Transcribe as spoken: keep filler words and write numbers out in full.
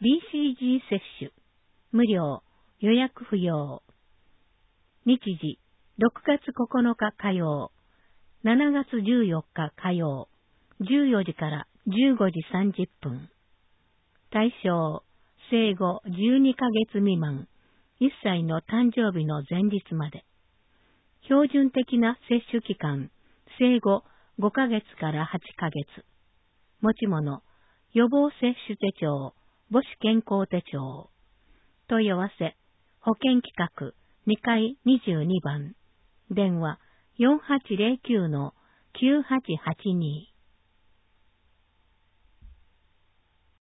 ビーシージー 接種、無料、予約不要。日時、ろくがつここのか火曜、しちがつじゅうよっか火曜、じゅうよじからじゅうごじさんじゅっぷん。対象、生後じゅうにかげつ未満、いっさいの誕生日の前日まで。標準的な接種期間、生後ごかげつからはちかげつ。持ち物、予防接種手帳、母子健康手帳。問い合わせ、保健企画にかいにじゅうにばん。電話よんはちゼロきゅうのきゅうはちはちに。